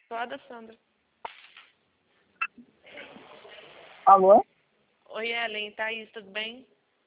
Sou a da Sandra. Alô? Oi, Ellen. Thaís, tudo bem?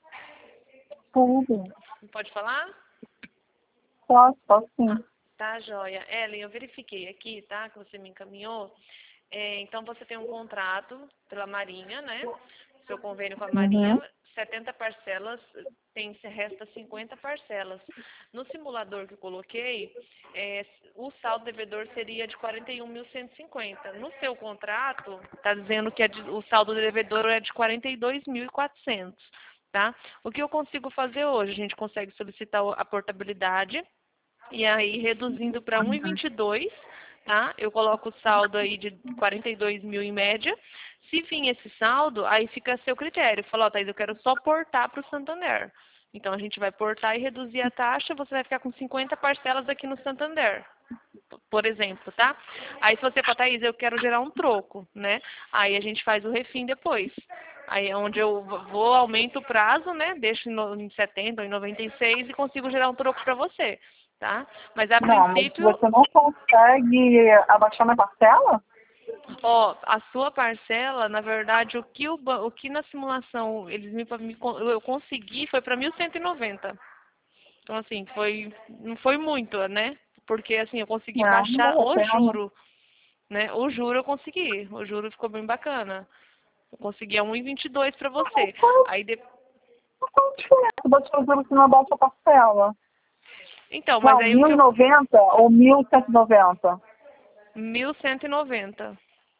Tudo. Pode falar? Posso sim. Tá, joia. Ellen, eu verifiquei aqui, tá? Que você me encaminhou. Então, você tem um contrato pela Marinha, né? Seu convênio com a Marinha, Uhum. 70 parcelas, resta 50 parcelas. No simulador que eu coloquei, o saldo devedor seria de 41.150. No seu contrato, está dizendo que o saldo devedor é de 42.400, tá? O que eu consigo fazer hoje? A gente consegue solicitar a portabilidade e aí reduzindo para 1,22, tá? Eu coloco o saldo aí de 42 mil em média. Se vir esse saldo, aí fica a seu critério. Fala, ó, Thaís, eu quero só portar para o Santander. Então, a gente vai portar e reduzir a taxa, você vai ficar com 50 parcelas aqui no Santander, por exemplo, tá? Aí, se você fala, Thaís, eu quero gerar um troco, né? Aí, a gente faz o refim depois. Aí, é onde eu vou, aumento o prazo, né? Deixo em 70 ou em 96 e consigo gerar um troco para você, tá? Mas, a Não, mas princípio... você não consegue abaixar minha parcela? Ó, a sua parcela, na verdade, o que na simulação eu consegui foi para 1.190. Então, assim, não foi muito, né? Porque, assim, eu consegui Não baixar vale a o pena. juro, né? O juro eu consegui. O juro ficou bem bacana. Eu consegui a 1,22 para você. Aí, Qual a diferença? Vou te fazer se não abaixa a parcela. então, mas Não, aí o que 1.090 ou 1.190? 1.190.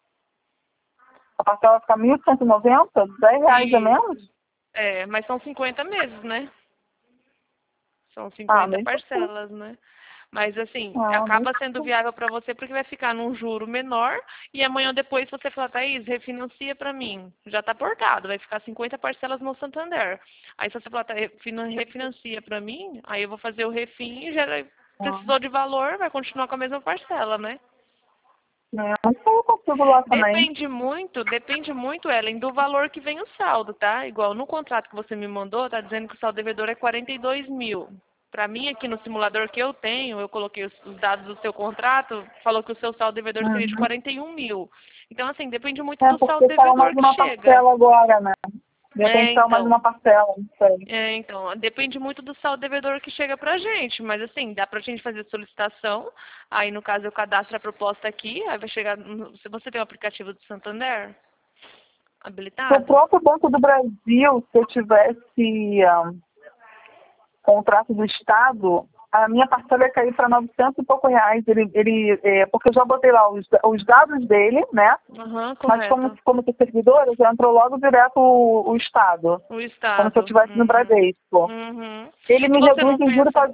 A parcela fica 1.190? R$ 10 a Isso. menos? Mas são 50 meses, né? São Ah, 50 mesmo assim. parcelas, né? Mas, assim, Ah, mesmo acaba sendo assim. viável para você porque vai ficar num juro menor e amanhã depois você fala, Thaís, refinancia para mim. Já está portado, vai ficar 50 parcelas no Santander. Aí se você falar, refinancia para mim, aí eu vou fazer o refim e já Ah. precisou de valor, vai continuar com a mesma parcela, né? Não sei, eu consigo lá também. Depende muito, Ellen, do valor que vem o saldo, tá? Igual no contrato que você me mandou, tá dizendo que o saldo devedor é 42 mil. Para mim, aqui no simulador que eu tenho, eu coloquei os dados do seu contrato, falou que o seu saldo devedor seria de Uhum. 41 mil. Então, assim, depende muito É do saldo porque saiu mais devedor que uma chega. parcela agora, né? De É, repente saiu mais então. uma parcela, não sei. Então, depende muito do saldo devedor que chega pra gente, mas assim, dá pra gente fazer solicitação, aí no caso eu cadastro a proposta aqui, aí vai chegar, se você tem o aplicativo do Santander O habilitado? próprio Banco do Brasil, se eu tivesse contrato do Estado, a minha parcela ia cair para 900 e pouco reais. Porque eu já botei lá os dados dele, né? Aham, Mas como, correto. como que servidora, já entrou logo direto o Estado. O Como se eu Estado. estivesse no Uhum. Bradesco. Uhum. Ele E me você reduz não o juro pensa... para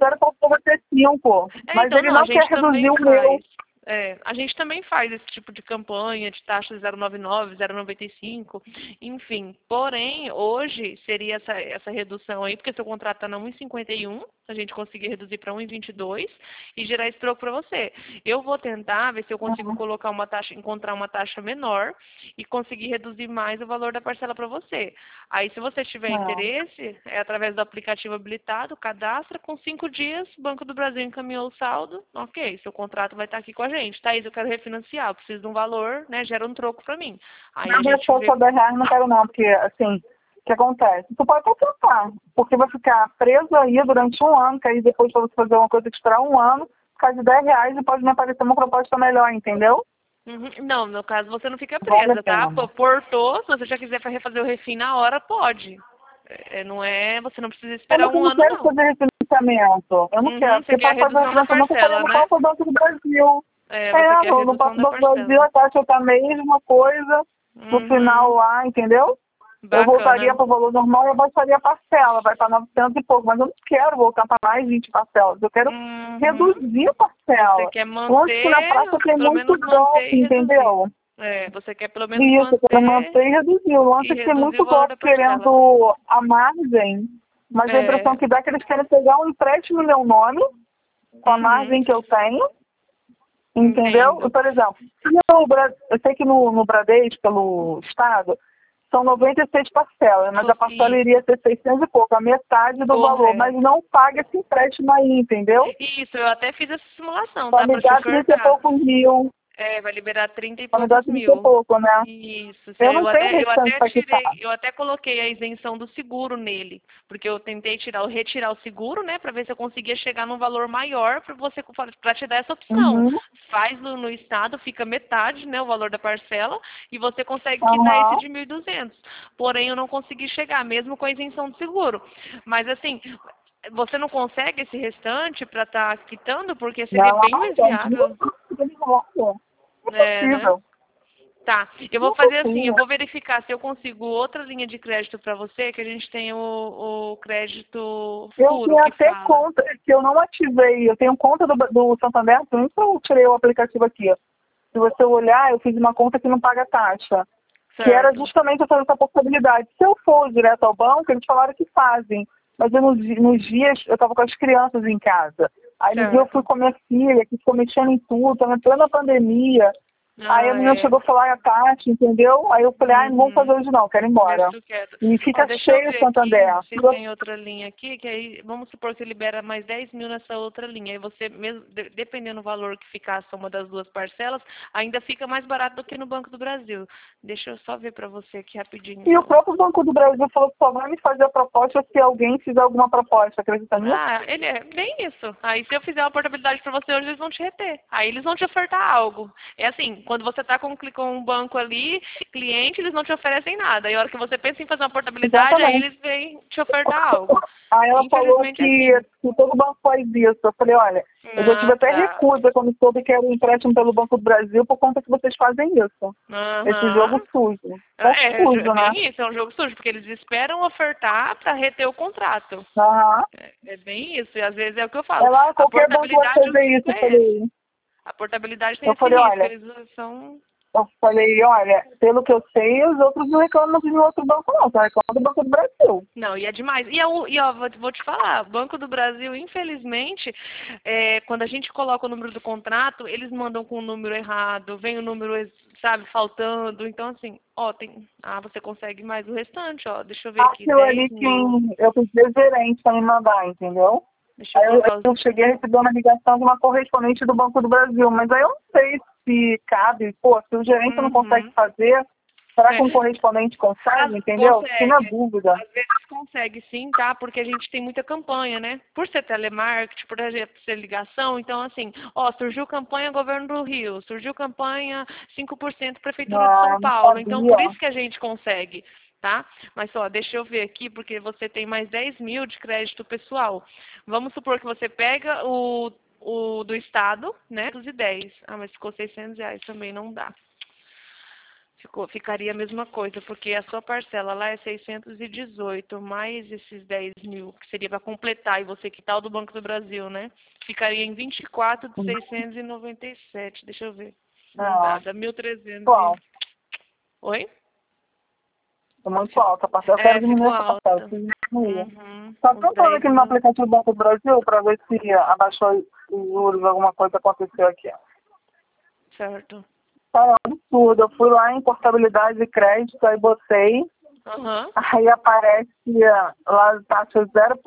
0,95, mas Então, ele não, a não quer gente reduzir também o meu. faz. A gente também faz esse tipo de campanha de taxa 0,99, 0,95, enfim. Porém, hoje seria essa redução aí, porque seu contrato está na 1,51, a gente conseguir reduzir para 1,22 e gerar esse troco para você. Eu vou tentar ver se eu consigo Uhum. colocar encontrar uma taxa menor e conseguir reduzir mais o valor da parcela para você. Aí, se você tiver É. interesse, é através do aplicativo habilitado, cadastra, com 5 dias, o Banco do Brasil encaminhou o saldo, ok, seu contrato vai estar aqui com a gente. Thaís, eu quero refinanciar, eu preciso de um valor, né, gera um troco para mim. Aí a Não, gente vê... resposta R$ 10 não quero não, porque assim, o que acontece? Tu pode até tentar, porque vai ficar preso aí durante um ano, que aí depois pra você fazer uma coisa que esperar um ano, por causa de R$ 10 e pode me aparecer uma proposta melhor, entendeu? Uhum. Não, no caso você não fica Vale a presa, tá? pena. Portou, se você já quiser refazer o refim na hora, pode. Não é, você não precisa Como esperar é que eu um não ano, quero não. fazer refinanciamento? Eu não quero, Uhum, você porque quer a para fazer redução da refinanciamento eu parcela, tenho que né? passar o Banco do Brasil. Você quer a No redução Banco da do Brasil parcela. a taxa está a mesma coisa, no final Uhum. lá, entendeu? Eu voltaria Bacana. para o valor normal e abaixaria a parcela, vai para 900 e pouco, mas eu não quero voltar para mais 20 parcelas, eu quero Uhum. reduzir a Você parcela. quer Onde que na manter, praça tem pelo muito menos manter golpe, e reduzir. entendeu? Você quer pelo menos E isso, eu quero manter manter e reduzir. O lance e é que tem reduzir o muito valor golpe da parcela. querendo a margem, mas a impressão É. que dá é que eles querem pegar um empréstimo no meu nome, com a Uhum. margem que eu tenho, entendeu? Entendo. Por exemplo, eu sei que no Bradesco, pelo Estado, são 96 parcelas, mas a parcela iria Isso. ser 600 e pouco, a metade do valor, mas Correto. não paga esse empréstimo aí, entendeu? Isso, eu até fiz essa simulação, Só tá? me Pra te dá 30 e ofertar. poucos mil. Vai liberar 30 e Vai me dar poucos 30 e mil. pouco, né? Isso, Eu não tenho restante para quitar. eu até coloquei a isenção do seguro nele, porque eu tentei retirar o seguro, né, para ver se eu conseguia chegar num valor maior para te dar essa opção. Uhum. Faz no estado, fica metade, né, o valor da parcela, e você consegue quitar esse Uhum. de 1.200. Porém, eu não consegui chegar, mesmo com a isenção do seguro. Mas assim, você não consegue esse restante para estar quitando, porque seria Não, bem mais viável. Não é Né? possível. Tá, eu Não vou é fazer assim, eu possível. vou verificar se eu consigo outra linha de crédito para você, que a gente tem o crédito Eu furo tenho que até fala. conta que eu não ativei. Eu tenho conta do Santander, por isso eu tirei o aplicativo aqui. Se você olhar, eu fiz uma conta que não paga taxa. Que era Certo, justamente fazer essa possibilidade. Se eu for direto ao banco, eles falaram que fazem. Mas eu, nos dias, eu estava com as crianças em casa. Aí no dia eu fui certo. com a minha filha, que ficou mexendo em tudo, estava entrando na pandemia. Aí a Ah, menina é. chegou a falar a taxa, entendeu? Aí eu falei, não vou fazer Uhum. hoje não, quero ir embora. Deixa quieto. E Ó, fica deixa eu cheio o ver aqui Santander. se tem outra linha aqui, que aí vamos supor que libera mais 10 mil nessa outra linha. Aí você, mesmo, dependendo do valor que ficar a soma das duas parcelas, ainda fica mais barato do que no Banco do Brasil. Deixa eu só ver para você aqui rapidinho, E o então. próprio Banco do Brasil falou que só vai me fazer a proposta se alguém fizer alguma proposta. Acredita nisso? Ah, ele é bem isso. Aí se eu fizer uma portabilidade para você hoje, eles vão te reter. Aí eles vão te ofertar algo. É assim, quando você está com um banco ali, cliente, eles não te oferecem nada. E a hora que você pensa em fazer uma portabilidade, aí Exatamente. eles vêm te ofertar algo. Aí ela falou Infelizmente é assim. que todo banco faz isso. Eu falei, olha, eu já tive Ah, até tá. recusa quando soube que era um empréstimo pelo Banco do Brasil por conta que vocês fazem isso. Esse jogo Aham. sujo. Ah, é Confuso, né? bem isso, é um jogo sujo, porque eles esperam ofertar para reter o contrato. Aham. É bem isso, e às vezes é o que eu falo. Ela, A qualquer banco vai portabilidade, o fazer isso. risco é esse. A portabilidade tem Eu esse falei, risco, olha, eles são. pelo que eu sei, os outros não reclamam de nenhum outro banco, não. Só reclamam do Banco do Brasil. Não, e é demais. Ó, vou te falar, Banco do Brasil, infelizmente, quando a gente coloca o número do contrato, eles mandam com o número errado, vem o número, sabe, faltando. Então, assim, ó, você consegue mais o restante, ó. Deixa eu ver aqui, Aquilo 10 ali mil. que eu fiz gerente para me mandar, entendeu? Deixa eu Aí colocar os. eu cheguei a receber uma ligação de uma correspondente do Banco do Brasil, mas aí eu não sei se cabe, pô, se o gerente não consegue Uhum. fazer, será que É. um correspondente consegue, entendeu? Fiquei na Consegue. dúvida. Às vezes consegue sim, tá? Porque a gente tem muita campanha, né? Por ser telemarketing, por ser ligação, então assim, ó, surgiu campanha Governo do Rio, surgiu campanha 5% Prefeitura de São Não, não Paulo, então por sabia. isso que a gente consegue, tá? Mas só, deixa eu ver aqui, porque você tem mais 10 mil de crédito pessoal. Vamos supor que você pega o do Estado, né? 210. Ah, mas ficou R$ 600 também, não dá. Ficaria a mesma coisa, porque a sua parcela lá é 618, mais esses 10 mil, que seria para completar, e você quitar o do Banco do Brasil, né? Ficaria em 24 de 697. Deixa eu ver. Não dá, Não, dá 1.300 igual. Oi? É muito alta a parcela. Eu quero diminuir Ficou essa parcela. alta. Preciso diminuir. Uhum, Só os tentando 10 aqui no meu mil. aplicativo do Banco do Brasil para ver se abaixou os juros, alguma coisa aconteceu aqui. Certo. Cara, é um absurdo. Eu fui lá em portabilidade de crédito, aí botei, Aham. aí aparece lá a taxa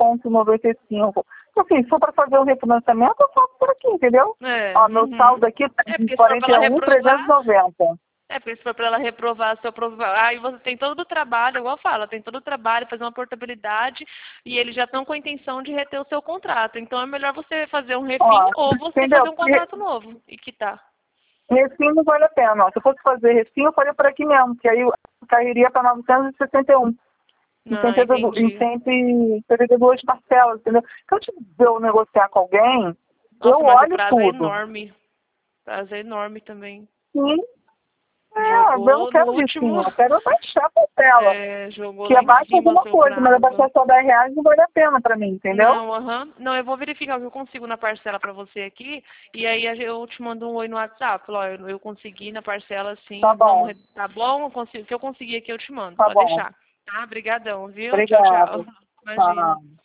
0,95. Assim, se for para fazer o refinanciamento, eu faço por aqui, entendeu? É, Ó, meu saldo uhum. aqui tá É, de porque se for para ela reprovar, 41.390. porque se for para ela reprovar, se eu provar, aí você tem todo o trabalho, igual fala, tem todo o trabalho, fazer uma portabilidade, e eles já estão com a intenção de reter o seu contrato. Então é melhor você fazer um refim Ó, ou você entendeu? fazer um contrato novo e quitar. Refim não vale a pena. Ó. Se eu fosse fazer refim, eu faria por aqui mesmo, que aí eu cairia para 961. Em Ah, entendi. 172 parcelas, entendeu? Se eu tiver negociar com alguém, eu Nossa, mas o olho prazo é tudo. enorme. O prazo é enorme também. Sim, eu não Jogou no quero refim, último, eu quero baixar a parcela. jogou Que lá em abaixe cima o alguma seu coisa, mas prazo. abaixar só R$ 10 não vale a pena para mim, entendeu? Não, aham. Não, eu vou verificar o que eu consigo na parcela pra você aqui. E aí eu te mando um oi no WhatsApp. Falo, ó, eu consegui na parcela Tá sim, bom, tá bom? O que eu consegui aqui eu te mando. tá Pode bom. deixar. Tá? Obrigadão, viu? Tchau, Obrigada. tchau. Imagina. Tá.